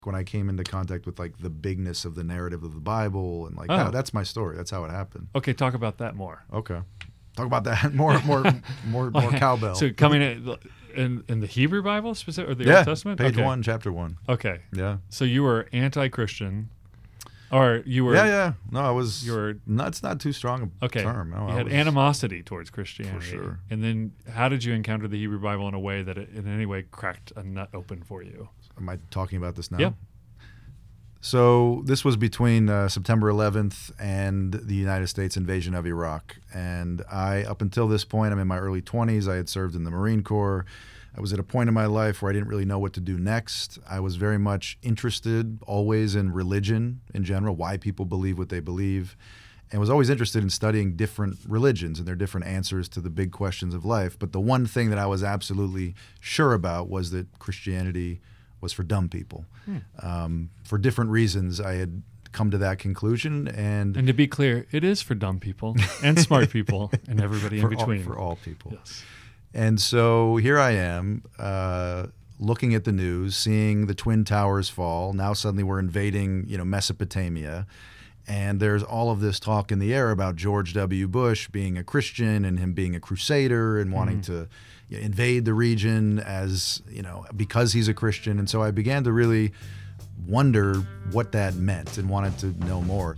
when I came into contact with like the bigness of the narrative of the Bible and like Oh. that's my story. That's how it happened. Okay, talk about that more. Okay. Talk about that more cowbell. So coming in the Hebrew Bible specific or the yeah, Old Testament? page Okay. 1, chapter 1. Okay. Yeah. So you were anti-Christian, or you were Yeah. No, I was. You were It's not too strong a okay. term. No, you I had was, animosity towards Christianity, For sure. And then how did you encounter the Hebrew Bible in a way that it in any way cracked a nut open for you? Am I talking about this now? Yeah. So this was between September 11th and the United States invasion of Iraq. And up until this point, I'm in my early 20s. I had served in the Marine Corps. I was at a point in my life where I didn't really know what to do next. I was very much interested always in religion in general, why people believe what they believe, and was always interested in studying different religions and their different answers to the big questions of life. But the one thing that I was absolutely sure about was that Christianity was for dumb people. For different reasons, I had come to that conclusion. And to be clear, it is for dumb people and smart people and everybody in between. For all people. Yes. And so here I am, looking at the news, seeing the Twin Towers fall. Now suddenly we're invading, Mesopotamia. And there's all of this talk in the air about George W. Bush being a Christian and him being a crusader and wanting to invade the region as, because he's a Christian. And so I began to really wonder what that meant and wanted to know more.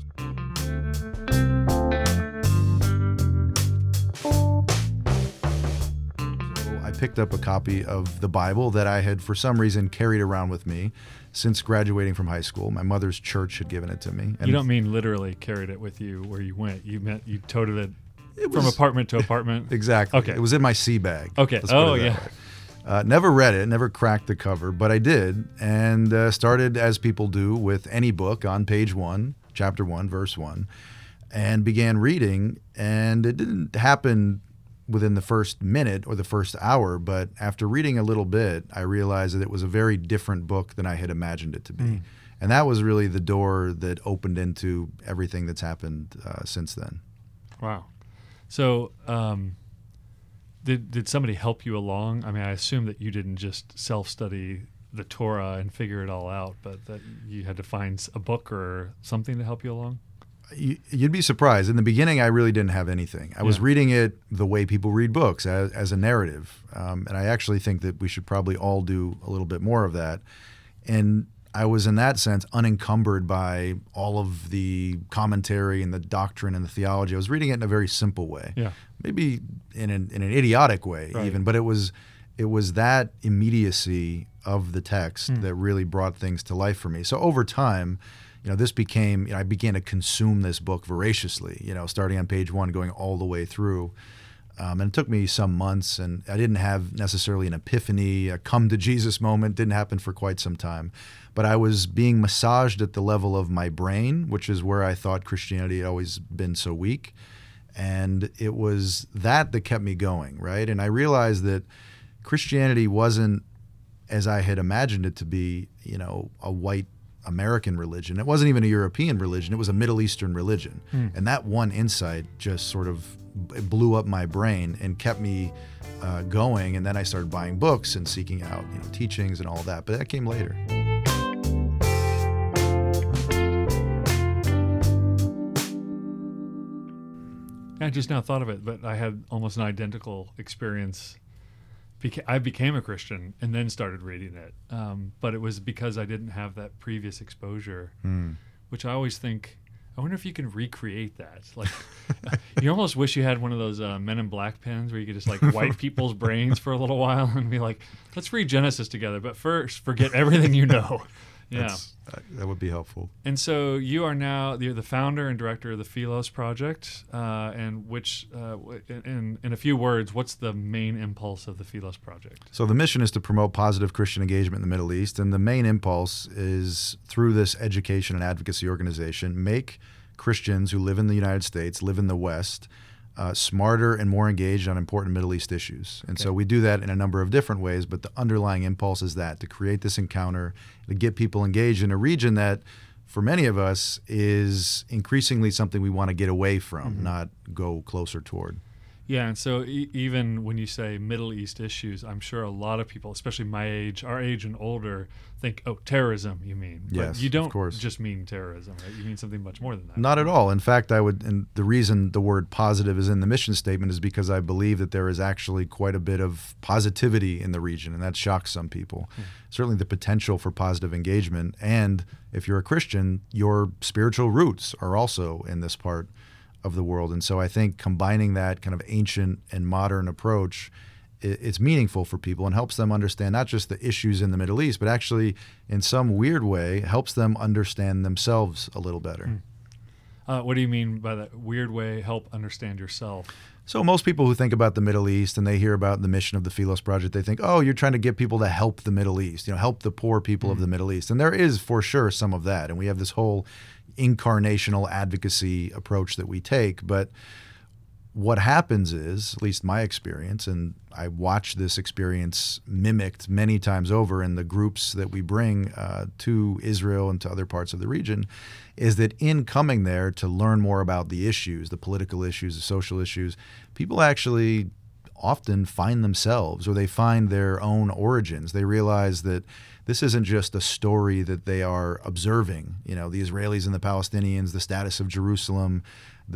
I picked up a copy of the Bible that I had, for some reason, carried around with me since graduating from high school. My mother's church had given it to me. And you don't mean literally carried it with you where you went. You meant you toted it from was- apartment to apartment. Exactly. Okay. It was in my sea bag. Okay. Let's put Oh, it that yeah. way. Never read it, never cracked the cover, but I did, and started, as people do with any book, on page 1, chapter 1, verse 1, and began reading. And it didn't happen within the first minute or the first hour, but after reading a little bit, I realized that it was a very different book than I had imagined it to be. And that was really the door that opened into everything that's happened since then. Wow. So, did somebody help you along? I mean, I assume that you didn't just self-study the Torah and figure it all out, but that you had to find a book or something to help you along? You'd be surprised. In the beginning, I really didn't have anything. I was reading it the way people read books, as a narrative. And I actually think that we should probably all do a little bit more of that. And I was, in that sense, unencumbered by all of the commentary and the doctrine and the theology. I was reading it in a very simple way, maybe in an idiotic way even, but it was that immediacy of the text that really brought things to life for me. So over time, this became, I began to consume this book voraciously, starting on page 1, going all the way through. And it took me some months, and I didn't have necessarily an epiphany, a come to Jesus moment. Didn't happen for quite some time. But I was being massaged at the level of my brain, which is where I thought Christianity had always been so weak. And it was that kept me going, right? And I realized that Christianity wasn't, as I had imagined it to be, a white American religion. It wasn't even a European religion. It was a Middle Eastern religion. And that one insight just sort of blew up my brain and kept me going. And then I started buying books and seeking out, teachings and all that. But that came later. I just now thought of it, but I had almost an identical experience. I became a Christian and then started reading it. But it was because I didn't have that previous exposure, which I always think, I wonder if you can recreate that. Like, you almost wish you had one of those Men in Black pens where you could just like wipe people's brains for a little while and be like, let's read Genesis together, but first forget everything you know. Yeah. That would be helpful. And so you're the founder and director of the Philos Project, and which, in a few words, what's the main impulse of the Philos Project? So the mission is to promote positive Christian engagement in the Middle East, and the main impulse is, through this education and advocacy organization, make Christians who live in the United States, live in the West, smarter and more engaged on important Middle East issues. And so we do that in a number of different ways, but the underlying impulse is to create this encounter, to get people engaged in a region that, for many of us, is increasingly something we want to get away from, not go closer toward. Yeah, and so even when you say Middle East issues, I'm sure a lot of people, especially my age, our age and older, think, "Oh, terrorism, you mean?" Yes, but you of don't course. just mean terrorism, right? You mean something much more than that. Not at all. In fact, and the reason the word positive is in the mission statement is because I believe that there is actually quite a bit of positivity in the region, and that shocks some people. Certainly the potential for positive engagement, and if you're a Christian, your spiritual roots are also in this part of the world. And so I think combining that kind of ancient and modern approach, it's meaningful for people and helps them understand not just the issues in the Middle East, but actually in some weird way helps them understand themselves a little better. What do you mean by that weird way, help understand yourself? So most people who think about the Middle East and they hear about the mission of the Philos Project, they think, oh, you're trying to get people to help the Middle East, help the poor people of the Middle East. And there is for sure some of that. And we have this whole incarnational advocacy approach that we take. But what happens is, at least my experience, and I watch this experience mimicked many times over in the groups that we bring to Israel and to other parts of the region, is that in coming there to learn more about the issues, the political issues, the social issues, people actually often find themselves, or they find their own origins. They realize that this isn't just a story that they are observing, the Israelis and the Palestinians, the status of Jerusalem,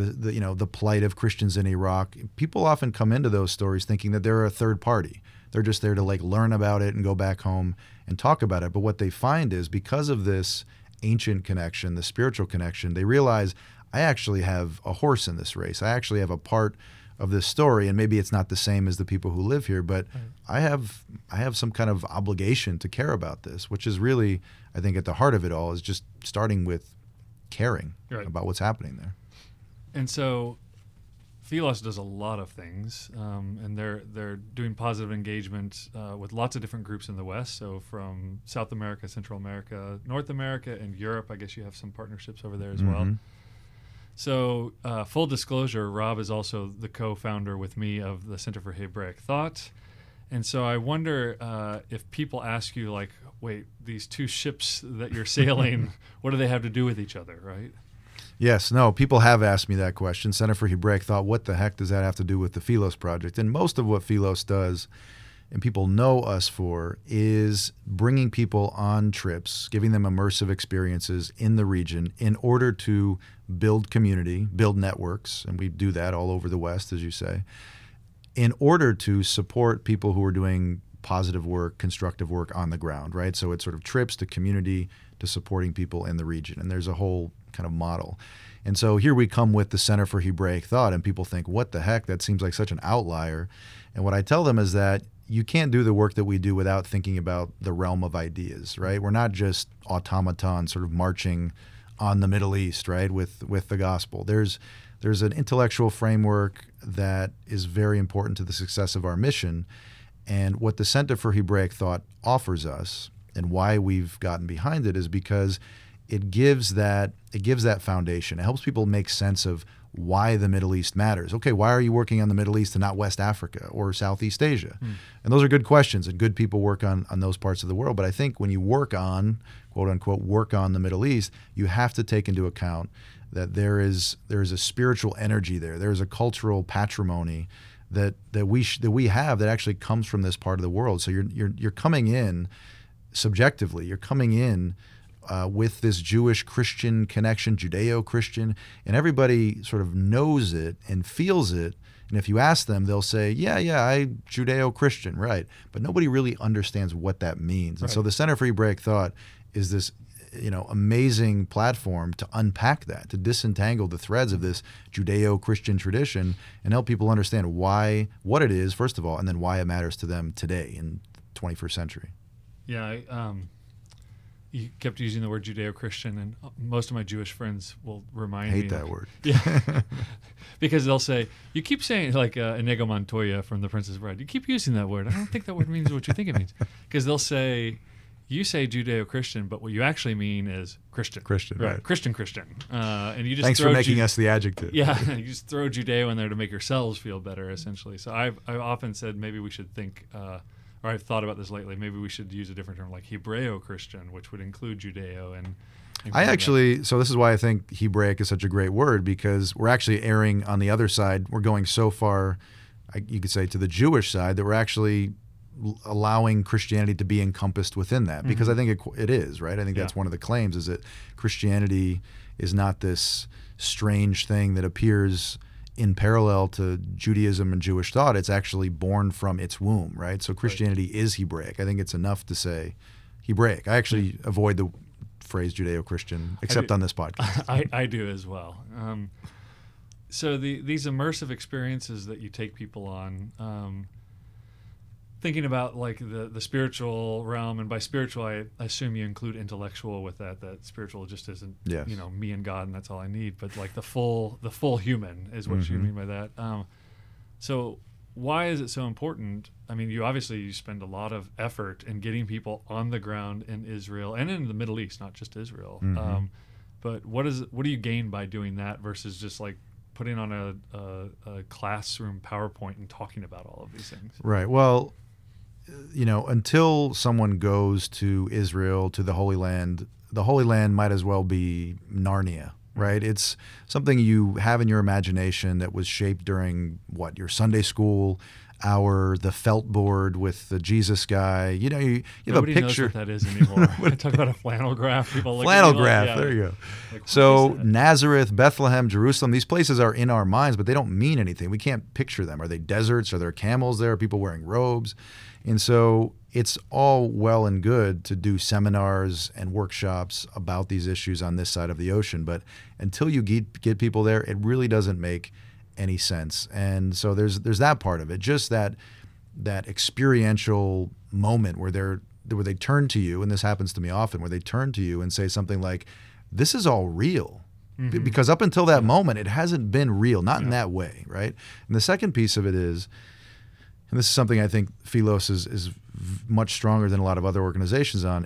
the plight of Christians in Iraq. People often come into those stories thinking that they're a third party. They're just there to learn about it and go back home and talk about it. But what they find is, because of this ancient connection, the spiritual connection, they realize, I actually have a horse in this race. I actually have a part of this story, and maybe it's not the same as the people who live here, but I have some kind of obligation to care about this, which is really, I think, at the heart of it all, is just starting with caring about what's happening there. And so Philos does a lot of things, and they're doing positive engagement with lots of different groups in the West. So from South America, Central America, North America, and Europe. I guess you have some partnerships over there as well. So full disclosure, Rob is also the co-founder with me of the Center for Hebraic Thought. And so I wonder if people ask you, wait, these two ships that you're sailing, what do they have to do with each other, right? Yes, no, people have asked me that question. Center for Hebraic Thought, what the heck does that have to do with the Philos Project? And most of what Philos does, and people know us for, is bringing people on trips, giving them immersive experiences in the region in order to build community, build networks, and we do that all over the West, as you say, in order to support people who are doing positive work, constructive work on the ground, right? So it's sort of trips to community, to supporting people in the region. And there's a whole kind of model. And so here we come with the Center for Hebraic Thought, and people think, what the heck? That seems like such an outlier. And what I tell them is that you can't do the work that we do without thinking about the realm of ideas, right? We're not just automatons sort of marching on the Middle East, right, with the gospel. There's an intellectual framework that is very important to the success of our mission. And what the Center for Hebraic Thought offers us, and why we've gotten behind it, is because it gives that foundation. It helps people make sense of why the Middle East matters. Okay, why are you working on the Middle East and not West Africa or Southeast Asia? And those are good questions, and good people work on those parts of the world. But I think when you work on, quote unquote, work on the Middle East, you have to take into account that there is a spiritual energy there. There is a cultural patrimony that we have that actually comes from this part of the world. So you're coming in subjectively. You're coming in with this Jewish-Christian connection, Judeo-Christian, and everybody sort of knows it and feels it. And if you ask them, they'll say, yeah, I Judeo-Christian, right. But nobody really understands what that means. And so the Center for Hebraic Thought is this amazing platform to unpack that, to disentangle the threads of this Judeo-Christian tradition and help people understand what it is, first of all, and then why it matters to them today in the 21st century. Yeah, you kept using the word Judeo-Christian, and most of my Jewish friends will remind me. I hate that word. Yeah, because they'll say, you keep saying, like Inigo Montoya from The Princess Bride, you keep using that word. I don't think that word means what you think it means. Because they'll say, you say Judeo-Christian, but what you actually mean is Christian. Christian, right. Christian. And you just Thanks for making us the adjective. Yeah, you just throw Judeo in there to make yourselves feel better, essentially. So I've often said maybe we should think, or I've thought about this lately, maybe we should use a different term like Hebreo-Christian, which would include Judeo. And So this is why I think Hebraic is such a great word, because we're actually erring on the other side. We're going so far, you could say, to the Jewish side, that we're actually allowing Christianity to be encompassed within that, because I think it is, right? I think that's one of the claims, is that Christianity is not this strange thing that appears in parallel to Judaism and Jewish thought. It's actually born from its womb, right? So Christianity is Hebraic. I think it's enough to say Hebraic. I actually avoid the phrase Judeo-Christian, except on this podcast. I do as well. So these immersive experiences that you take people on, thinking about like the spiritual realm, and by spiritual I assume you include intellectual with that spiritual just isn't me and God and that's all I need, but like the full human is what you mean by that. So why is it so important? I mean, you spend a lot of effort in getting people on the ground in Israel and in the Middle East, not just Israel. But what do you gain by doing that versus just like putting on a classroom PowerPoint and talking about all of these things? Right. Well, until someone goes to Israel, to the Holy Land might as well be Narnia, right? It's something you have in your imagination that was shaped during your Sunday school hour, the felt board with the Jesus guy. You have Nobody a picture. Knows what that is anymore. I talk about a flannel graph. People look flannel at me graph. Like, there you go. Like, so Nazareth, Bethlehem, Jerusalem, these places are in our minds, but they don't mean anything. We can't picture them. Are they deserts? Are there camels there? Are people wearing robes? And so it's all well and good to do seminars and workshops about these issues on this side of the ocean, but until you get people there, it really doesn't make any sense. And so there's that part of it, just that experiential moment where they turn to you, and this happens to me often, where they turn to you and say something like, "This is all real." Because up until that moment, it hasn't been real, not in that way, right? And the second piece of it is, and this is something I think Philos is much stronger than a lot of other organizations on,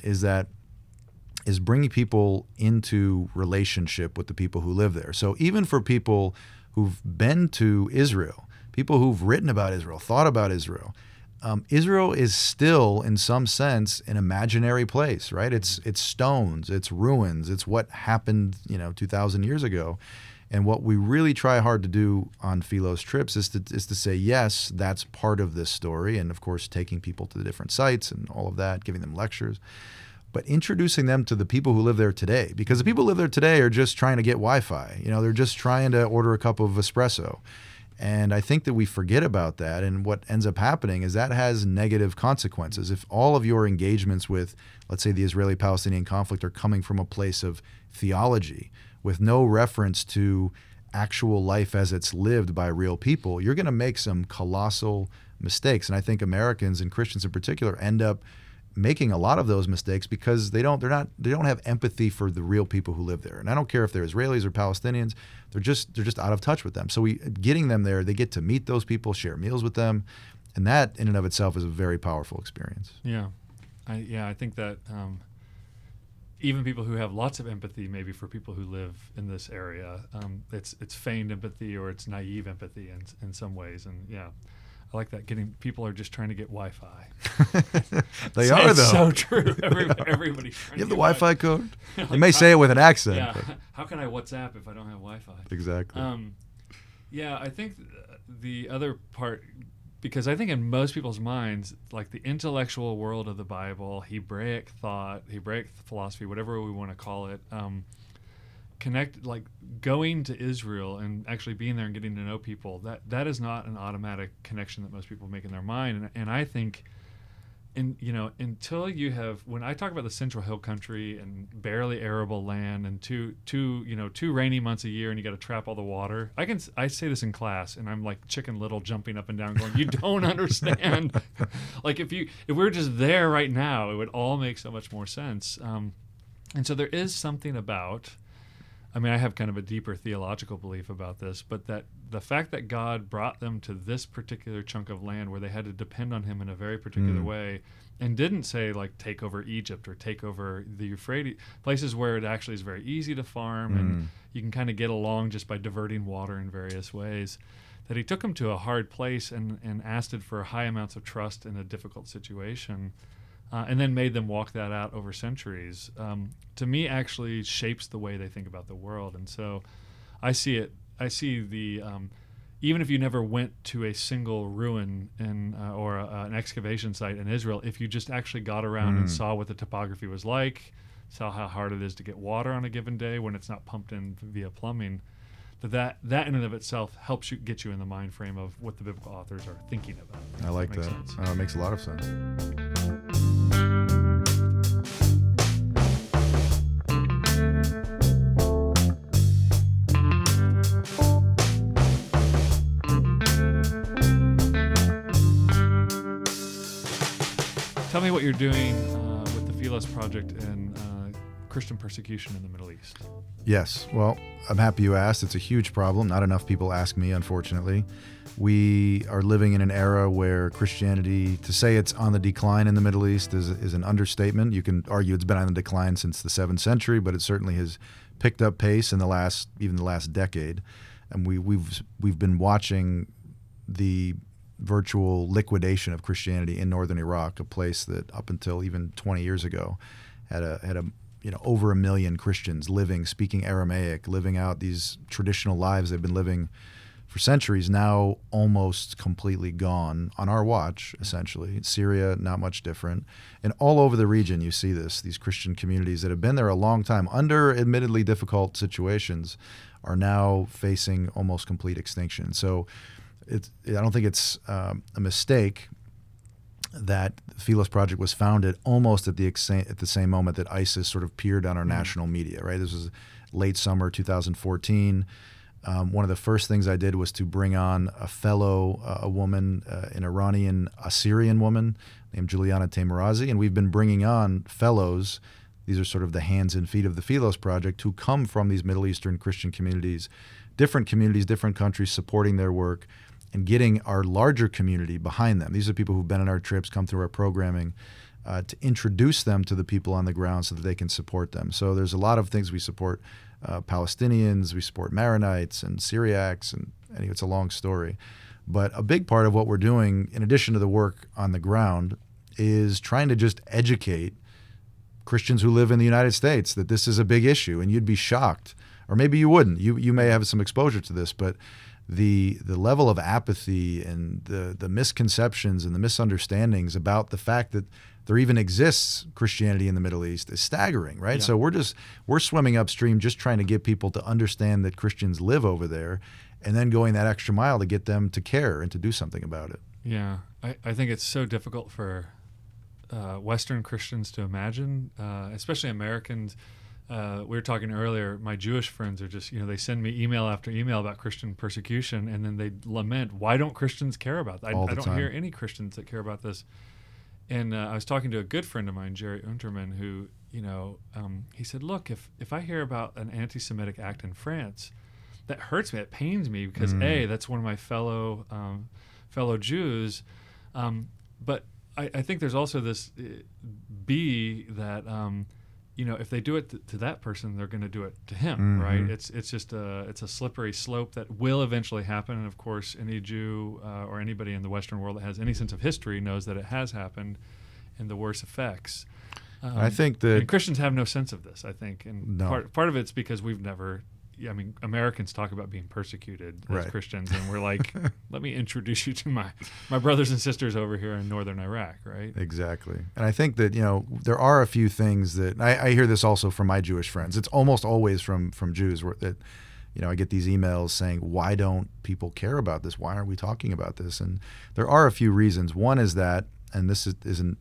is bringing people into relationship with the people who live there. So even for people who've been to Israel, people who've written about Israel, thought about Israel, Israel is still, in some sense, an imaginary place, right? It's stones, it's ruins, it's what happened, 2,000 years ago. And what we really try hard to do on Philos trips is to say, yes, that's part of this story, and of course taking people to the different sites and all of that, giving them lectures, but introducing them to the people who live there today, because the people who live there today are just trying to get Wi-Fi. They're just trying to order a cup of espresso. And I think that we forget about that, and what ends up happening is that has negative consequences. If all of your engagements with, let's say, the Israeli-Palestinian conflict are coming from a place of theology, with no reference to actual life as it's lived by real people, you're going to make some colossal mistakes. And I think Americans, and Christians in particular, end up making a lot of those mistakes because they don't have empathy for the real people who live there. And I don't care if they're Israelis or Palestinians, they're just out of touch with them. So getting them there, they get to meet those people, share meals with them, and that in and of itself is a very powerful experience. Yeah. I think that even people who have lots of empathy, maybe for people who live in this area, it's feigned empathy, or it's naive empathy in some ways. And I like that. People are just trying to get Wi-Fi. They are, though. It's so true. Everybody's trying you have to the Wi-Fi code? They may say it with an accent. Yeah. But. How can I WhatsApp if I don't have Wi-Fi? Exactly. I think the other part, because I think in most people's minds, like the intellectual world of the Bible, Hebraic thought, Hebraic philosophy, whatever we want to call it, like going to Israel and actually being there and getting to know people, that is not an automatic connection that most people make in their mind. And I think until you have, when I talk about the Central Hill Country and barely arable land and two rainy months a year, and you got to trap all the water. I say this in class, and I'm like Chicken Little jumping up and down, going, "You don't understand." Like if we're just there right now, it would all make so much more sense. And so there is something about. I mean, I have kind of a deeper theological belief about this, but that the fact that God brought them to this particular chunk of land where they had to depend on him in a very particular way, and didn't say, like, take over Egypt or take over the Euphrates, places where it actually is very easy to farm and you can kind of get along just by diverting water in various ways, that he took them to a hard place and asked it for high amounts of trust in a difficult situation. and then made them walk that out over centuries, to me actually shapes the way they think about the world. And so I see the even if you never went to a single ruin or an excavation site in Israel, if you just actually got around and saw what the topography was like, saw how hard it is to get water on a given day when it's not pumped in via plumbing, that in and of itself helps you get you in the mind frame of what the biblical authors are thinking about. I like that. It makes a lot of sense. Tell me what you're doing with the Philos Project and Christian persecution in the Middle East. Yes. Well, I'm happy you asked. It's a huge problem. Not enough people ask me, unfortunately. We are living in an era where Christianity, to say it's on the decline in the Middle East is an understatement. You can argue it's been on the decline since the 7th century, but it certainly has picked up pace in the last decade. And we've been watching the virtual liquidation of Christianity in northern Iraq, a place that up until even 20 years ago had over 1 million Christians living, speaking Aramaic, living out these traditional lives they've been living for centuries, now almost completely gone on our watch, essentially. Syria, not much different. And all over the region, you see these Christian communities that have been there a long time, under admittedly difficult situations, are now facing almost complete extinction. So I don't think it's a mistake that the Philos Project was founded almost at the same moment that ISIS sort of peered on our national media, right? This was late summer 2014. One of the first things I did was to bring on a woman, an Iranian Assyrian woman named Juliana Taimurazi, and we've been bringing on fellows. These are sort of the hands and feet of the Philos Project, who come from these Middle Eastern Christian communities, different countries supporting their work, and getting our larger community behind them. These are people who've been on our trips, come through our programming, to introduce them to the people on the ground so that they can support them. So there's a lot of things we support. Palestinians, we support Maronites and Syriacs, and anyway, it's a long story. But a big part of what we're doing, in addition to the work on the ground, is trying to just educate Christians who live in the United States that this is a big issue. And you'd be shocked, or maybe you wouldn't. You may have some exposure to this, but the level of apathy and the misconceptions and the misunderstandings about the fact that there even exists Christianity in the Middle East is staggering, right? Yeah. So we're swimming upstream just trying to get people to understand that Christians live over there, and then going that extra mile to get them to care and to do something about it. Yeah, I think it's so difficult for Western Christians to imagine, especially Americans. We were talking earlier, my Jewish friends are just, they send me email after email about Christian persecution, and then they lament, why don't Christians care about that? I don't hear any Christians that care about this. And I was talking to a good friend of mine, Jerry Unterman, who, he said, look, if I hear about an anti-Semitic act in France, that hurts me, it pains me, because A, that's one of my fellow Jews, but I think there's also this B, that if they do it to that person, they're going to do it to him, right? It's just it's a slippery slope that will eventually happen. And of course, any Jew or anybody in the Western world that has any sense of history knows that it has happened, and the worst effects. I think that Christians have no sense of this. I think, and no. part of it's because we've never. Americans talk about being persecuted as Christians, and we're like, let me introduce you to my brothers and sisters over here in northern Iraq, right? Exactly. And I think that, there are a few things that, I hear this also from my Jewish friends. It's almost always from Jews that, I get these emails saying, why don't people care about this? Why aren't we talking about this? And there are a few reasons. One is that, and this isn't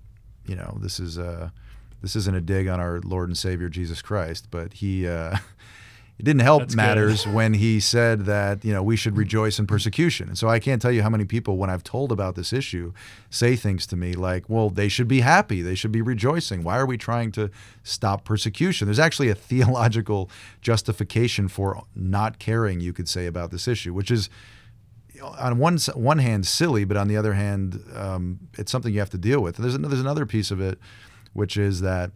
a dig on our Lord and Savior Jesus Christ, but it didn't help That's matters when he said that, we should rejoice in persecution. And so I can't tell you how many people, when I've told about this issue, say things to me like, well, they should be happy. They should be rejoicing. Why are we trying to stop persecution? There's actually a theological justification for not caring, you could say, about this issue, which is, on one hand, silly, but on the other hand, it's something you have to deal with. And there's another piece of it, which is that,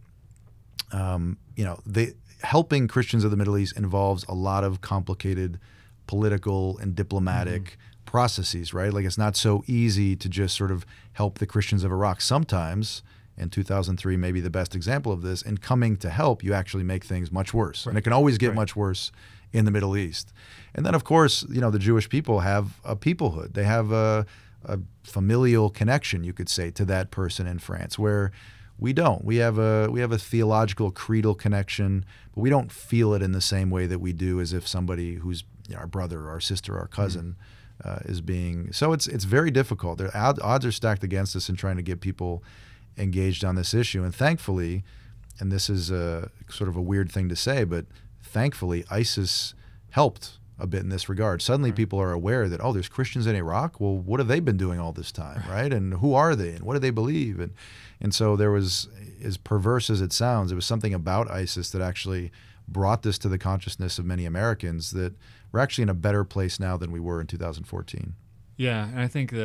helping Christians of the Middle East involves a lot of complicated political and diplomatic processes, right? Like, it's not so easy to just sort of help the Christians of Iraq. Sometimes and 2003 may be the best example of this. In coming to help, you actually make things much worse. Right. And it can always get Right. much worse in the Middle East. And then, of course, the Jewish people have a peoplehood. They have a familial connection, you could say, to that person in France, where we don't. We have a theological, creedal connection, but we don't feel it in the same way that we do as if somebody who's our brother, our sister, our cousin is being. So it's very difficult. The odds are stacked against us in trying to get people engaged on this issue. And thankfully, and this is a sort of a weird thing to say, but thankfully ISIS helped a bit in this regard. Suddenly people are aware that, there's Christians in Iraq. Well, what have they been doing all this time, right? And who are they? And what do they believe? And so there was, as perverse as it sounds, there was something about ISIS that actually brought this to the consciousness of many Americans that we're actually in a better place now than we were in 2014. Yeah, and I think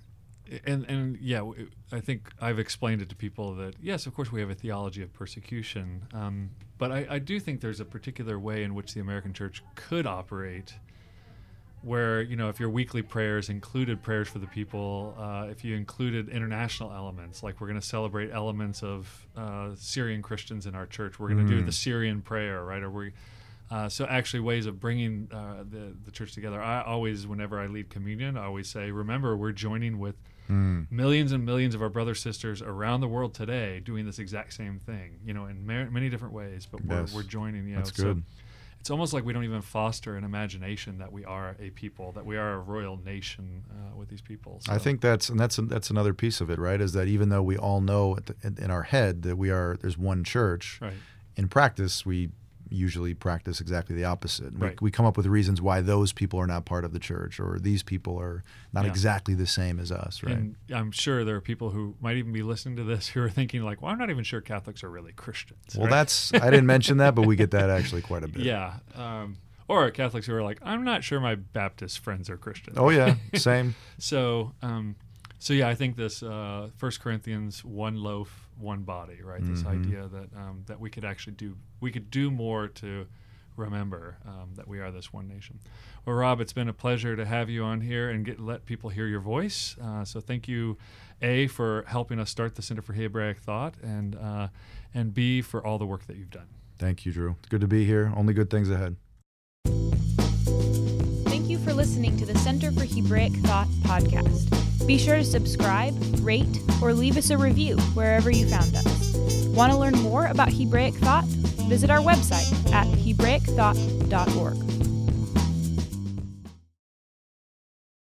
I think I've explained it to people that, yes, of course we have a theology of persecution, but I do think there's a particular way in which the American church could operate where, if your weekly prayers included prayers for the people, if you included international elements, like we're going to celebrate elements of Syrian Christians in our church, we're going to do the Syrian prayer, right? So actually ways of bringing the church together. I always, whenever I lead communion, I always say, remember, we're joining with millions and millions of our brothers, sisters around the world today doing this exact same thing, in many different ways, but we're joining, That's good. So it's almost like we don't even foster an imagination that we are a people, that we are a royal nation with these people. So. I think that's another piece of it, right? Is that even though we all know in our head that there's one church, right. In practice we usually practice exactly the opposite. Right. We come up with reasons why those people are not part of the church, or these people are not exactly the same as us, right? And I'm sure there are people who might even be listening to this who are thinking like, well, I'm not even sure Catholics are really Christians. Well, right? I didn't mention that, but we get that actually quite a bit. Yeah. Or Catholics who are like, I'm not sure my Baptist friends are Christians. Oh, yeah, same. So yeah, I think this 1 Corinthians, one loaf, one body, right? This idea that we could actually do more to remember that we are this one nation. Well, Rob, it's been a pleasure to have you on here and let people hear your voice. So thank you, A, for helping us start the Center for Hebraic Thought, and B, for all the work that you've done. Thank you, Drew. It's good to be here. Only good things ahead. Thank you for listening to the Center for Hebraic Thought podcast. Be sure to subscribe, rate, or leave us a review wherever you found us. Want to learn more about Hebraic Thought? Visit our website at hebraicthought.org.